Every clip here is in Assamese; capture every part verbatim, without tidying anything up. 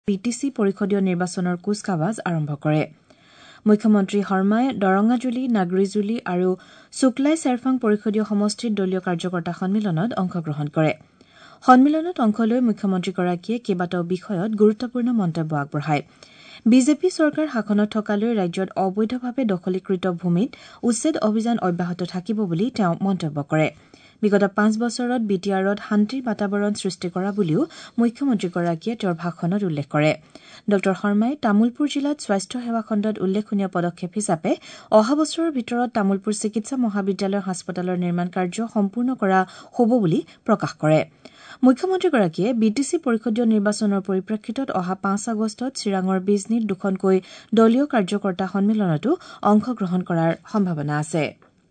বি টি চি পৰিষদীয় নিৰ্বাচনৰ কুচকাৱাজ আৰম্ভ কৰে। মুখ্যমন্ত্ৰী শৰ্মাই দৰঙাজুলি, নাগৰিজুলি আৰু শুক্লাই চেৰফাং পৰিষদীয় সমষ্টিত দলীয় কাৰ্যকৰ্তা সন্মিলনত অংশগ্ৰহণ কৰে। সন্মিলনত অংশ লৈ মুখ্যমন্ত্ৰীগৰাকীয়ে কেইবাটাও বিষয়ত গুৰুত্বপূৰ্ণ মন্তব্য আগবঢ়ায়। বিজেপি চৰকাৰ শাসনত থকালৈ ৰাজ্যত অবৈধভাৱে দখলীকৃত ভূমিত উচ্ছেদ অভিযান অব্যাহত থাকিব বুলি তেওঁ মন্তব্য কৰে। বিগত পাঁচ বছৰত বি টি আৰত শান্তিৰ বাতাবৰণ সৃষ্টি কৰা বুলিও মুখ্যমন্ত্ৰীগৰাকীয়ে তেওঁৰ ভাষণত উল্লেখ কৰে। ড শৰ্মাই তামুলপুৰ জিলাত স্বাস্থ্য সেৱা খণ্ডত উল্লেখনীয় পদক্ষেপ হিচাপে অহা বছৰৰ ভিতৰত তামুলপুৰ চিকিৎসা মহাবিদ্যালয় হাস্পতালৰ নিৰ্মাণ কাৰ্য সম্পূৰ্ণ কৰা হ'ব বুলি প্ৰকাশ কৰে। মুখ্যমন্ত্ৰীগৰাকীয়ে বি টি চি পৰিষদীয় নিৰ্বাচনৰ পৰিপ্ৰেক্ষিতত অহা পাঁচ আগষ্টত চিৰাঙৰ বিজনীত দুখনকৈ দলীয় কাৰ্যকৰ্তা সন্মিলনতো অংশগ্ৰহণ কৰাৰ সম্ভাৱনা আছে।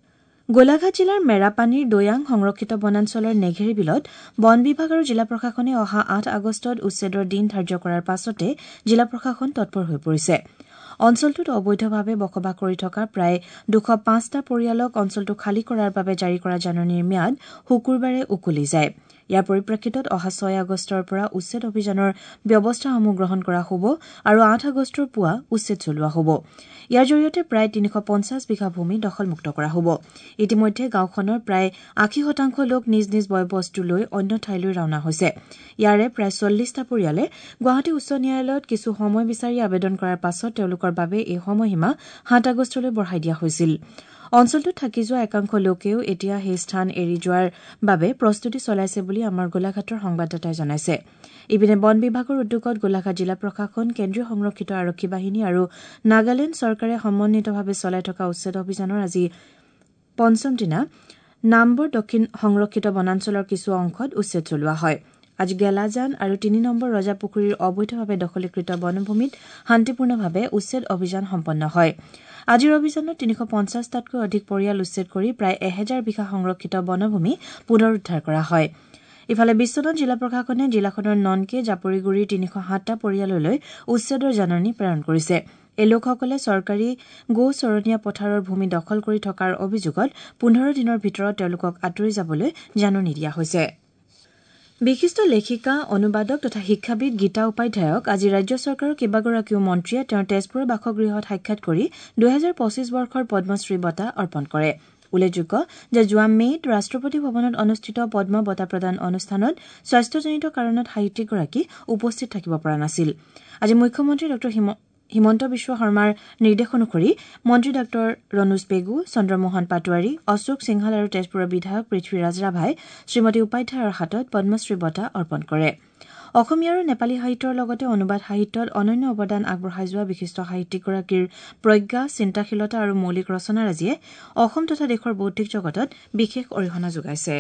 গোলাঘাট জিলাৰ মেৰাপানীৰ দৈয়াং সংৰক্ষিত বনাঞ্চলৰ নেঘেৰী বিলত বন বিভাগ আৰু জিলা প্ৰশাসনে অহা আঠ আগষ্টত উচ্ছেদৰ দিন ধাৰ্য কৰাৰ পাছতে জিলা প্ৰশাসন তৎপৰ হৈ পৰিছে। অঞ্চলটোত অবৈধভাৱে বসবাস কৰি থকা প্ৰায় দুশ পাঁচটা পৰিয়ালক অঞ্চলটো খালী কৰাৰ বাবে জাৰি কৰা জাননীৰ ম্যাদ শুকুৰবাৰে উকলি যায়। ইয়াৰ পৰিপ্ৰেক্ষিতত অহা ছয় আগষ্টৰ পৰা উচ্ছেদ অভিযানৰ ব্যৱস্থাসমূহ গ্ৰহণ কৰা হ'ব আৰু আঠ আগষ্টৰ পুৱা উচ্ছেদ চলোৱা হ'ব। ইয়াৰ জৰিয়তে প্ৰায় তিনিশ পঞ্চাছ বিঘা ভূমি দখলমুক্ত কৰা হ'ব। ইতিমধ্যে গাঁওখনৰ প্ৰায় আশী শতাংশ লোক নিজ নিজ বয়বস্তু লৈ অন্য ঠাইলৈ ৰাওনা হৈছে। ইয়াৰে প্ৰায় চল্লিছটা পৰিয়ালে গুৱাহাটী উচ্চ ন্যায়ালয়ত কিছু সময় বিচাৰি আবেদন কৰাৰ পাছত তেওঁলোকৰ বাবে এই সময়সীমা সাত আগষ্টলৈ বঢ়াই দিয়া হৈছিল। অঞ্চলটোত থাকি যোৱা একাংশ লোকেও এতিয়া সেই স্থান এৰি যোৱাৰ বাবে প্ৰস্তুতি চলাইছে বুলি আমাৰ গোলাঘাটৰ সংবাদদাতাই জনাইছে। ইপিনে বন বিভাগৰ উদ্যোগত গোলাঘাট জিলা প্ৰশাসন, কেন্দ্ৰীয় সংৰক্ষিত আৰক্ষী বাহিনী আৰু নাগালেণ্ড চৰকাৰে সমন্বিতভাৱে চলাই থকা উচ্ছেদ অভিযানৰ আজি পঞ্চম দিনা নামবৰ দক্ষিণ সংৰক্ষিত বনাঞ্চলৰ কিছু অংশত উচ্ছেদ চলোৱা হয়। আজি গেলাজান আৰু তিনি নম্বৰ ৰজাপুখুৰীৰ অবৈধভাৱে দখলীকৃত বনভূমিত শান্তিপূৰ্ণভাৱে উচ্ছেদ অভিযান সম্পন্ন হয়। আজিৰ অভিযানত তিনিশ পঞ্চাছটাতকৈ অধিক পৰিয়াল উচ্ছেদ কৰি প্ৰায় এহেজাৰ বিঘা সংৰক্ষিত বনভূমি পুনৰ উদ্ধাৰ কৰা হয়। ইফালে বিশ্বনাথ জিলা প্ৰশাসনে জিলাখনৰ ননকে জাপৰিগুৰিৰ তিনিশ সাতটা পৰিয়াললৈ উচ্ছেদৰ জাননী প্ৰেৰণ কৰিছে। এই লোকসকলে চৰকাৰী গো চৰণীয়া পথাৰৰ ভূমি দখল কৰি থকাৰ অভিযোগত পোন্ধৰ দিনৰ ভিতৰত তেওঁলোকক আঁতৰি যাবলৈ জাননী দিয়া হৈছে। বিশিষ্ট লেখিকা, অনুবাদক তথা শিক্ষাবিদ গীতা উপাধ্যায়ক আজি ৰাজ্য চৰকাৰৰ কেইবাগৰাকীও মন্ত্ৰীয়ে তেওঁৰ তেজপুৰৰ বাসগৃহত সাক্ষাৎ কৰি দুহেজাৰ পঁচিছ বৰ্ষৰ পদ্মশ্ৰী বঁটা অৰ্পণ কৰে। উল্লেখযোগ্য যে যোৱা মে'ত ৰাষ্ট্ৰপতি ভৱনত অনুষ্ঠিত পদ্ম বঁটা প্ৰদান অনুষ্ঠানত স্বাস্থ্যজনিত কাৰণত সাহিত্যিকগৰাকী উপস্থিত থাকিব পৰা নাছিল। আজি মুখ্যমন্ত্ৰী ড হিমন্ত বিশ্ব শৰ্মাৰ নিৰ্দেশ অনুসৰি মন্ত্ৰী ডাঃ ৰণোজ পেগু, চন্দ্ৰমোহন পাটোৱাৰী, অশোক সিংহাল আৰু তেজপুৰৰ বিধায়ক পৃথ্বীৰাজ ৰাভাই শ্ৰীমতী উপাধ্যায়ৰ হাতত পদ্মশ্ৰী বঁটা অৰ্পণ কৰে। অসমীয়া আৰু নেপালী সাহিত্যৰ লগতে অনুবাদ সাহিত্যত অনন্য অৱদান আগবঢ়াই যোৱা বিশিষ্ট সাহিত্যিকগৰাকীৰ প্ৰজ্ঞা, চিন্তাশীলতা আৰু মৌলিক ৰচনাৰাজিয়ে অসম তথা দেশৰ বৌদ্ধিক জগতত বিশেষ অৰিহণা যোগাইছে।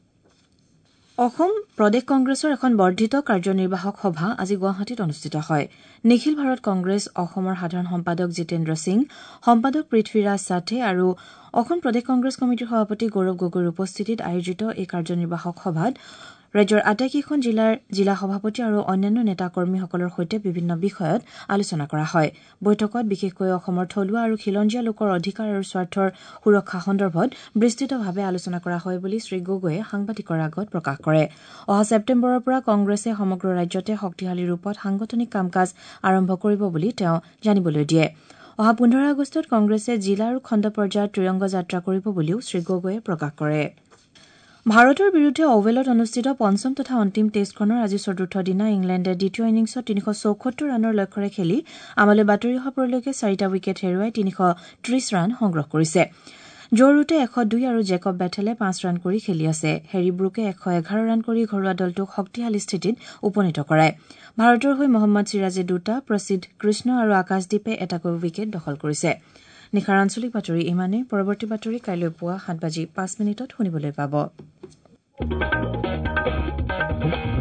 অসম প্ৰদেশ কংগ্ৰেছৰ এখন বৰ্ধিত কাৰ্যনিৰ্বাহক সভা আজি গুৱাহাটীত অনুষ্ঠিত হয়। নিখিল ভাৰত কংগ্ৰেছ অসমৰ সাধাৰণ সম্পাদক জিতেন্দ্ৰ সিং, সম্পাদক পৃথ্বীৰাজ সাঠে আৰু অসম প্ৰদেশ কংগ্ৰেছ কমিটিৰ সভাপতি গৌৰৱ গগৈৰ উপস্থিতিত আয়োজিত এই কাৰ্যনিৰ্বাহক সভাত ৰাজ্যৰ আটাইকেইখন জিলাৰ জিলা সভাপতি আৰু অন্যান্য নেতা কৰ্মীসকলৰ সৈতে বিভিন্ন বিষয়ত আলোচনা কৰা হয়। বৈঠকত বিশেষকৈ অসমৰ থলুৱা আৰু খিলঞ্জীয়া লোকৰ অধিকাৰ আৰু স্বাৰ্থৰ সুৰক্ষা সন্দৰ্ভত বিস্তৃতভাৱে আলোচনা কৰা হয় বুলি শ্ৰীগগৈয়ে সাংবাদিকৰ আগত প্ৰকাশ কৰে। অহা ছেপ্টেম্বৰৰ পৰা কংগ্ৰেছে সমগ্ৰ ৰাজ্যতে শক্তিশালী ৰূপত সাংগঠনিক কাম কাজ আৰম্ভ কৰিব বুলি তেওঁ জানিবলৈ দিয়ে। অহা পোন্ধৰ আগষ্টত কংগ্ৰেছে জিলা আৰু খণ্ড পৰ্যায়ত ত্ৰিৰংগ যাত্ৰা কৰিব বুলিও শ্ৰীগগৈয়ে প্ৰকাশ কৰে। ভাৰতৰ বিৰুদ্ধে অৱেলত অনুষ্ঠিত পঞ্চম তথা অন্তিম টেষ্টখনৰ আজি চতুৰ্থ দিনা ইংলেণ্ডে দ্বিতীয় ইনিংছত তিনিশ চৌসত্তৰ ৰানৰ লক্ষ্যৰে খেলি আমালৈ বাতৰি অহা পৰলৈকে চাৰিটা উইকেট হেৰুৱাই তিনিশ ত্ৰিশ ৰান সংগ্ৰহ কৰিছে। জো ৰুটে এশ দুই আৰু জেকব বেথেলে পাঁচ ৰান কৰি খেলি আছে। হেৰী ব্ৰুকে এশ এঘাৰ ৰান কৰি ঘৰুৱা দলটোক শক্তিশালী স্থিতিত উপনীত কৰায়। ভাৰতৰ হৈ মহম্মদ চিৰাজে দুটা, প্ৰসিদ্ধ কৃষ্ণ আৰু আকাশদ্বীপে এটাকৈ উইকেট দখল কৰিছে। নিশাৰ আঞ্চলিক বাতৰি ইমানেই। পৰৱৰ্তী বাতৰি কাইলৈ পুৱা সাত বাজি পাঁচ মিনিটত শুনিবলৈ পাব।